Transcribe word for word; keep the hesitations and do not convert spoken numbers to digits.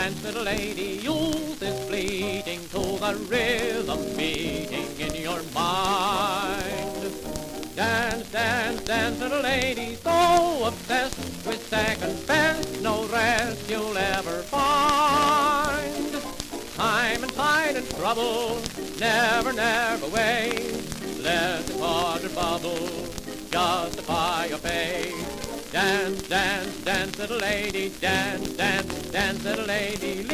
dance, little lady, youth is fleeting to the rhythm beating in your mind. Dance, dance, dance, little lady, so obsessed with second best, no rest you'll ever find. Time and tide and trouble, never, never wait. Let the water bubble justify your fate. Dance, dance, dance, little lady, dance, dance, dance, little lady.